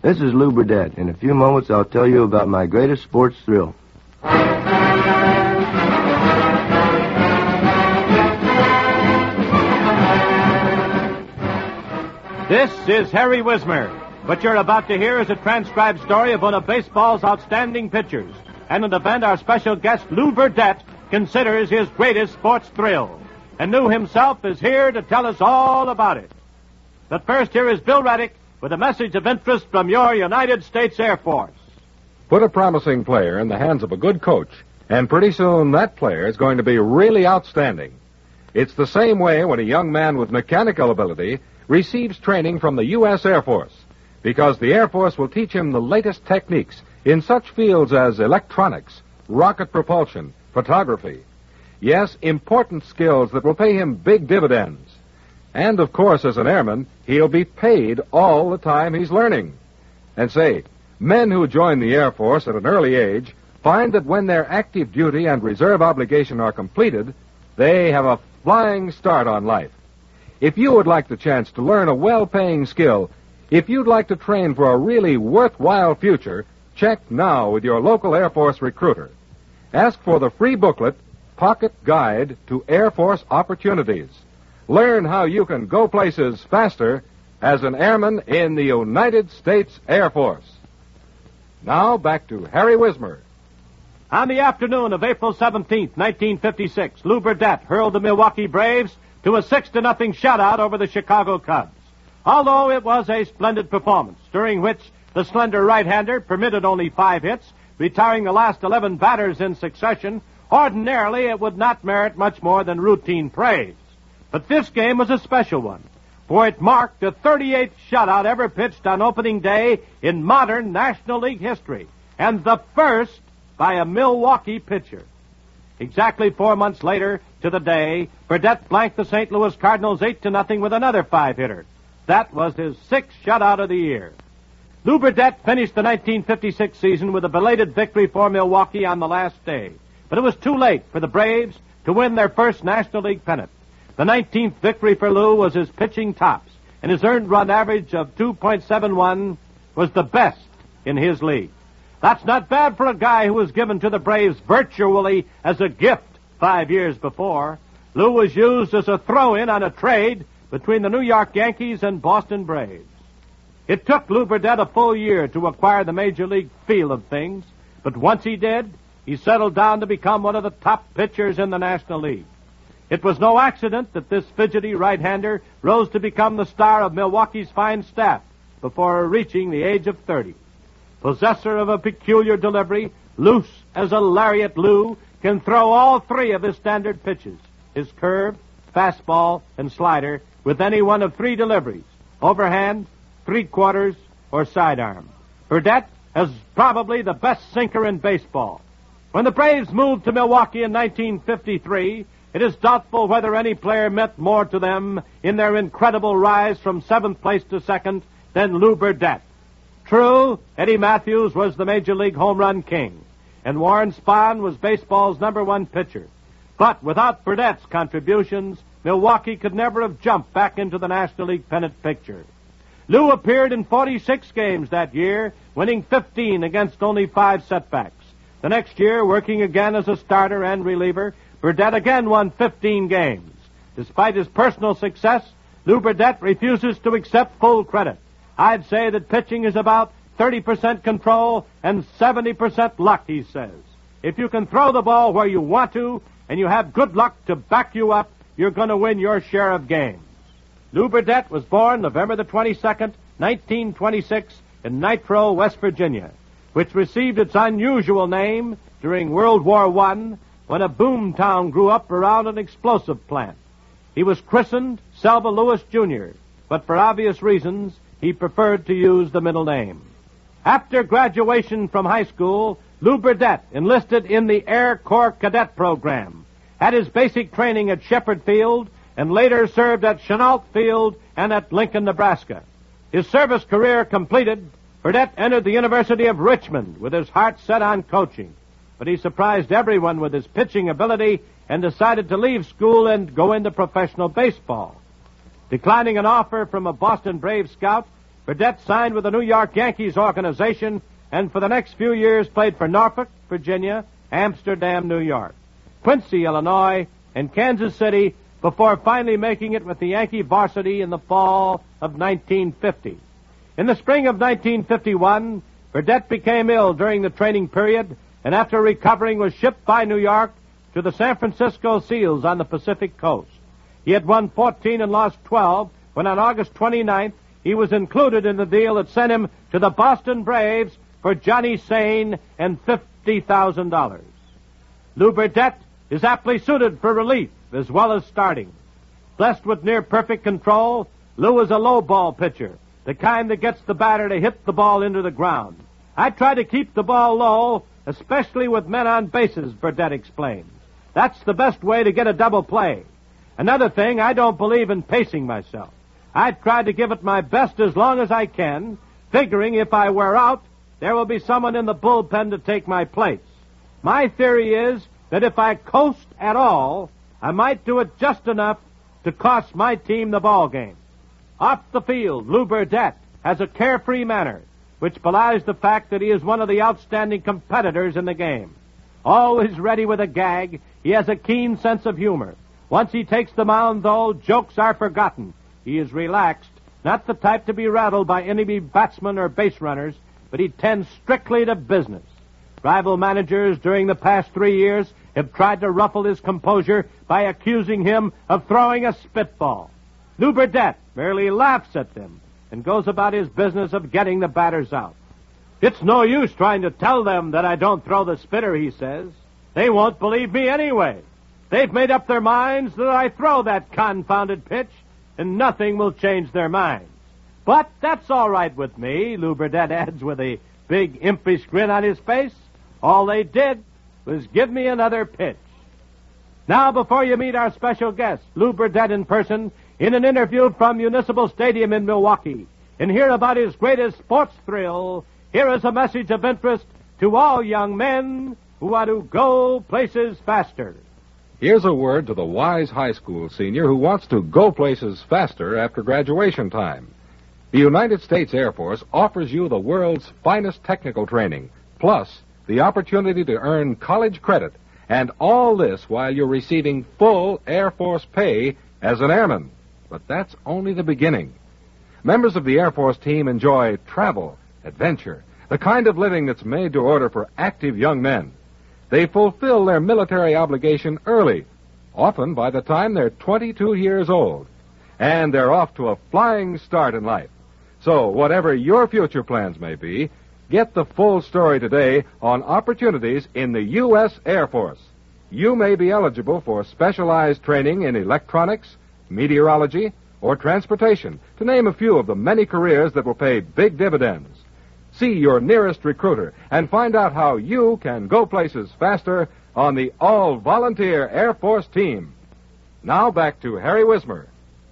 This is Lou Burdett. In a few moments, I'll tell you about my greatest sports thrill. This is Harry Wismer. What you're about to hear is a transcribed story of one of baseball's outstanding pitchers, and an event our special guest, Lou Burdett, considers his greatest sports thrill. And Lou himself is here to tell us all about it. But first, here is Bill Reddick with a message of interest from your United States Air Force. Put a promising player in the hands of a good coach, and pretty soon that player is going to be really outstanding. It's the same way when a young man with mechanical ability receives training from the U.S. Air Force, because the Air Force will teach him the latest techniques in such fields as electronics, rocket propulsion, photography. Yes, important skills that will pay him big dividends. And, of course, as an airman, he'll be paid all the time he's learning. And say, men who join the Air Force at an early age find that when their active duty and reserve obligation are completed, they have a flying start on life. If you would like the chance to learn a well-paying skill, if you'd like to train for a really worthwhile future, check now with your local Air Force recruiter. Ask for the free booklet, Pocket Guide to Air Force Opportunities. Learn how you can go places faster as an airman in the United States Air Force. Now, back to Harry Wismer. On the afternoon of April 17th, 1956, Lou Burdett hurled the Milwaukee Braves to a 6-0 shutout over the Chicago Cubs. Although it was a splendid performance, during which the slender right-hander permitted only 5 hits, retiring the last 11 batters in succession, ordinarily it would not merit much more than routine praise. But this game was a special one, for it marked the 38th shutout ever pitched on opening day in modern National League history, and the first by a Milwaukee pitcher. Exactly 4 months later to the day, Burdett blanked the St. Louis Cardinals 8-0 with another 5-hitter. That was his 6th shutout of the year. Lou Burdett finished the 1956 season with a belated victory for Milwaukee on the last day, but it was too late for the Braves to win their first National League pennant. The 19th victory for Lou was his pitching tops, and his earned run average of 2.71 was the best in his league. That's not bad for a guy who was given to the Braves virtually as a gift 5 years before. Lou was used as a throw-in on a trade between the New York Yankees and Boston Braves. It took Lou Burdett a full year to acquire the major league feel of things, but once he did, he settled down to become one of the top pitchers in the National League. It was no accident that this fidgety right-hander rose to become the star of Milwaukee's fine staff before reaching the age of 30. Possessor of a peculiar delivery, loose as a lariat, Lou can throw all 3 of his standard pitches, his curve, fastball, and slider, with any one of 3 deliveries, overhand, 3/4, or sidearm. Burdett is probably the best sinker in baseball. When the Braves moved to Milwaukee in 1953, it is doubtful whether any player meant more to them in their incredible rise from 7th place to 2nd than Lou Burdett. True, Eddie Matthews was the Major League home run king, and Warren Spahn was baseball's #1 pitcher. But without Burdett's contributions, Milwaukee could never have jumped back into the National League pennant picture. Lou appeared in 46 games that year, winning 15 against only 5 setbacks. The next year, working again as a starter and reliever, Burdett again won 15 games. Despite his personal success, Lou Burdett refuses to accept full credit. I'd say that pitching is about 30% control and 70% luck, he says. If you can throw the ball where you want to, and you have good luck to back you up, you're going to win your share of games. Lou Burdett was born November the 22nd, 1926, in Nitro, West Virginia, which received its unusual name during World War I when a boom town grew up around an explosive plant. He was christened Selva Lewis, Jr., but for obvious reasons, he preferred to use the middle name. After graduation from high school, Lou Burdett enlisted in the Air Corps Cadet Program, had his basic training at Shepherd Field, and later served at Chenault Field and at Lincoln, Nebraska. His service career completed, Burdett entered the University of Richmond with his heart set on coaching. But he surprised everyone with his pitching ability and decided to leave school and go into professional baseball. Declining an offer from a Boston Braves scout, Burdette signed with the New York Yankees organization and for the next few years played for Norfolk, Virginia, Amsterdam, New York, Quincy, Illinois, and Kansas City before finally making it with the Yankee varsity in the fall of 1950. In the spring of 1951, Burdette became ill during the training period and after recovering was shipped by New York to the San Francisco Seals on the Pacific Coast. He had won 14 and lost 12 when on August 29th he was included in the deal that sent him to the Boston Braves for Johnny Sane and $50,000. Lou Burdette is aptly suited for relief as well as starting. Blessed with near-perfect control, Lou is a low ball pitcher, the kind that gets the batter to hit the ball into the ground. I try to keep the ball low, especially with men on bases, Burdette explains. That's the best way to get a double play. Another thing, I don't believe in pacing myself. I try to give it my best as long as I can, figuring if I wear out, there will be someone in the bullpen to take my place. My theory is that if I coast at all, I might do it just enough to cost my team the ball game. Off the field, Lou Burdette has a carefree manner, which belies the fact that he is one of the outstanding competitors in the game. Always ready with a gag, he has a keen sense of humor. Once he takes the mound, though, jokes are forgotten. He is relaxed, not the type to be rattled by enemy batsmen or base runners, but he tends strictly to business. Rival managers during the past 3 years have tried to ruffle his composure by accusing him of throwing a spitball. Lou Burdette merely laughs at them and goes about his business of getting the batters out. It's no use trying to tell them that I don't throw the spitter, he says. They won't believe me anyway. They've made up their minds that I throw that confounded pitch, and nothing will change their minds. But that's all right with me, Lou Burdette adds with a big impish grin on his face. All they did was give me another pitch. Now, before you meet our special guest, Lou Burdette in person, in an interview from Municipal Stadium in Milwaukee, and hear about his greatest sports thrill, here is a message of interest to all young men who want to go places faster. Here's a word to the wise high school senior who wants to go places faster after graduation time. The United States Air Force offers you the world's finest technical training, plus the opportunity to earn college credit, and all this while you're receiving full Air Force pay as an airman. But that's only the beginning. Members of the Air Force team enjoy travel, adventure, the kind of living that's made to order for active young men. They fulfill their military obligation early, often by the time they're 22 years old. And they're off to a flying start in life. So, whatever your future plans may be, get the full story today on opportunities in the U.S. Air Force. You may be eligible for specialized training in electronics, meteorology, or transportation, to name a few of the many careers that will pay big dividends. See your nearest recruiter and find out how you can go places faster on the all-volunteer Air Force team. Now back to Harry Wismer.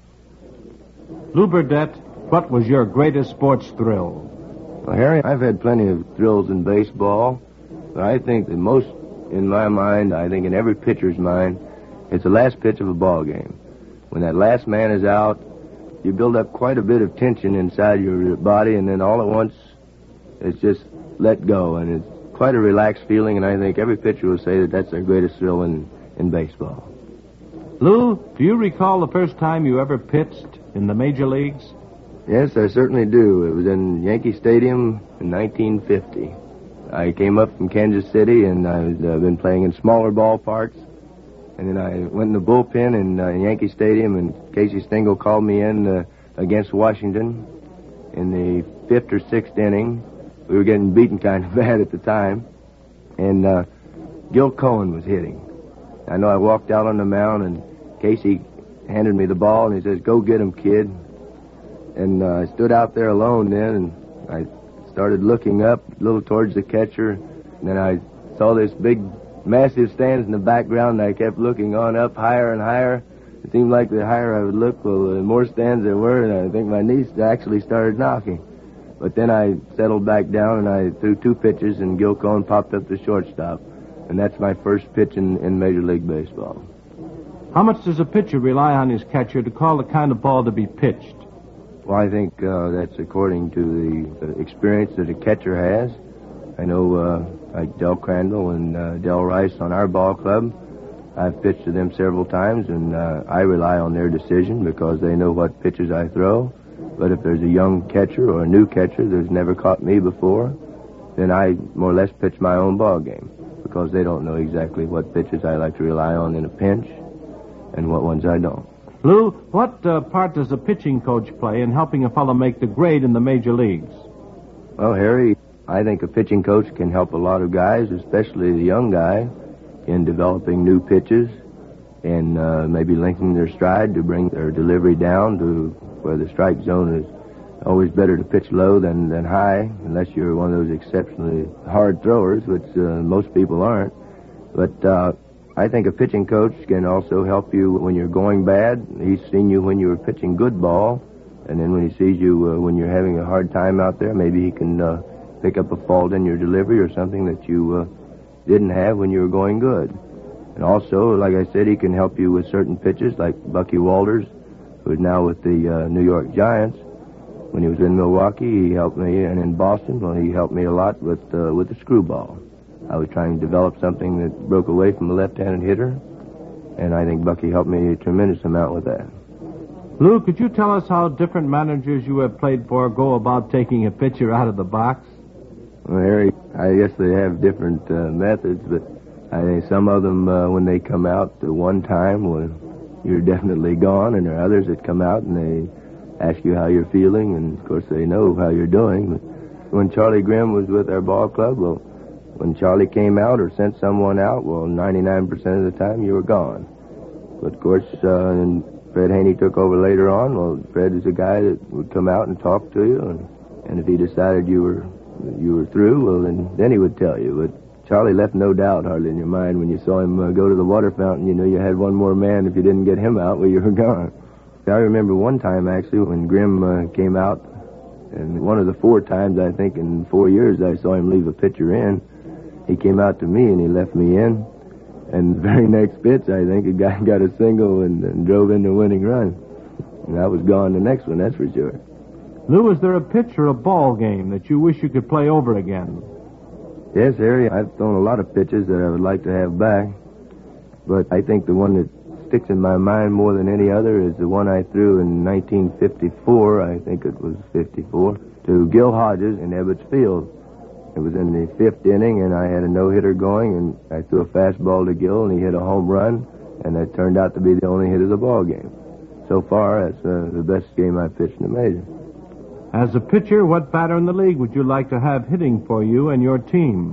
Lou Burdette, what was your greatest sports thrill? Well, Harry, I've had plenty of thrills in baseball, but I think the most in my mind, I think in every pitcher's mind, it's the last pitch of a ball game. When that last man is out, you build up quite a bit of tension inside your body, and then all at once, it's just let go, and it's quite a relaxed feeling, and I think every pitcher will say that that's their greatest thrill in baseball. Lou, do you recall the first time you ever pitched in the major leagues? Yes, I certainly do. It was in Yankee Stadium in 1950. I came up from Kansas City, and I've been playing in smaller ballparks. And then I went in the bullpen in Yankee Stadium, and Casey Stengel called me in against Washington in the 5th or 6th inning. We were getting beaten kind of bad at the time. And Gil Cohen was hitting. I know I walked out on the mound, and Casey handed me the ball, and he says, "Go get him, kid." And I stood out there alone then, and I started looking up a little towards the catcher. And then I saw this big, massive stands in the background, and I kept looking on up higher and higher. It seemed like the higher I would look, well, the more stands there were, and I think my knees actually started knocking. But then I settled back down, and I threw 2 pitches, and Gil Cohen popped up the shortstop. And that's my first pitch in Major League Baseball. How much does a pitcher rely on his catcher to call the kind of ball to be pitched? Well, I think that's according to the experience that a catcher has. I know like Del Crandall and Del Rice on our ball club. I've pitched to them several times, and I rely on their decision because they know what pitches I throw. But if there's a young catcher or a new catcher that's never caught me before, then I more or less pitch my own ball game because they don't know exactly what pitches I like to rely on in a pinch and what ones I don't. Lou, what part does a pitching coach play in helping a fellow make the grade in the major leagues? Well, Harry, I think a pitching coach can help a lot of guys, especially the young guy, in developing new pitches and maybe linking their stride to bring their delivery down to where the strike zone is always better to pitch low than high, unless you're one of those exceptionally hard throwers, which most people aren't. But I think a pitching coach can also help you when you're going bad. He's seen you when you were pitching good ball, and then when he sees you when you're having a hard time out there, maybe he can pick up a fault in your delivery or something that you didn't have when you were going good. And also, like I said, he can help you with certain pitches, like Bucky Walters, who is now with the New York Giants. When he was in Milwaukee, he helped me, and in Boston, well, he helped me a lot with the screwball. I was trying to develop something that broke away from a left-handed hitter, and I think Bucky helped me a tremendous amount with that. Lou, could you tell us how different managers you have played for go about taking a pitcher out of the box? Well, Harry, I guess they have different methods, but I think some of them, when they come out the one time, well, you're definitely gone, and there are others that come out and they ask you how you're feeling, and of course they know how you're doing. But when Charlie Grimm was with our ball club, well, when Charlie came out or sent someone out, well, 99% of the time you were gone. But of course, and Fred Haney took over later on. Well, Fred is a guy that would come out and talk to you, and if he decided you were through, well, then he would tell you. But Charlie left no doubt hardly in your mind when you saw him go to the water fountain. You know you had one more man. If you didn't get him out, well, you were gone. I remember one time, actually, when Grimm came out, and one of the 4 times, I think, in 4 years, I saw him leave a pitcher in. He came out to me, and he left me in. And the very next pitch, I think, a guy got a single and drove in the winning run. And I was gone the next one, that's for sure. Lou, is there a pitch or a ball game that you wish you could play over again? Yes, Harry, I've thrown a lot of pitches that I would like to have back. But I think the one that sticks in my mind more than any other is the one I threw in 1954, I think it was 54, to Gil Hodges in Ebbets Field. It was in the 5th inning, and I had a no-hitter going, and I threw a fastball to Gil, and he hit a home run, and that turned out to be the only hit of the ball game. So far, that's the best game I've pitched in the major. As a pitcher, what batter in the league would you like to have hitting for you and your team?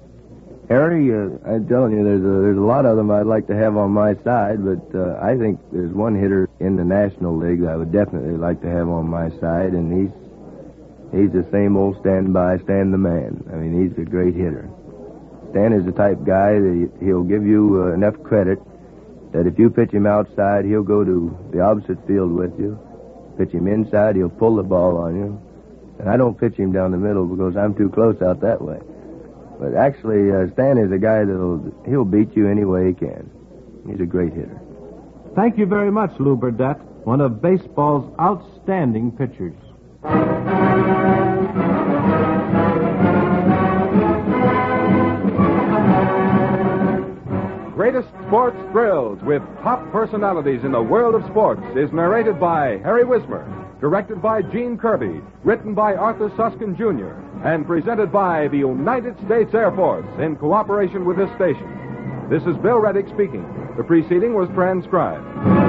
Harry, I'm telling you, there's a lot of them I'd like to have on my side, but I think there's one hitter in the National League that I would definitely like to have on my side, and he's the same old stand-by, Stan the man. I mean, he's a great hitter. Stan is the type guy that he'll give you enough credit that if you pitch him outside, he'll go to the opposite field with you. Pitch him inside, he'll pull the ball on you. And I don't pitch him down the middle because I'm too close out that way. But actually, Stan is a guy he'll beat you any way he can. He's a great hitter. Thank you very much, Lou Burdett, one of baseball's outstanding pitchers. Greatest Sports Thrills with top personalities in the world of sports is narrated by Harry Wismer, directed by Gene Kirby, written by Arthur Suskin Jr., and presented by the United States Air Force in cooperation with this station. This is Bill Reddick speaking. The preceding was transcribed.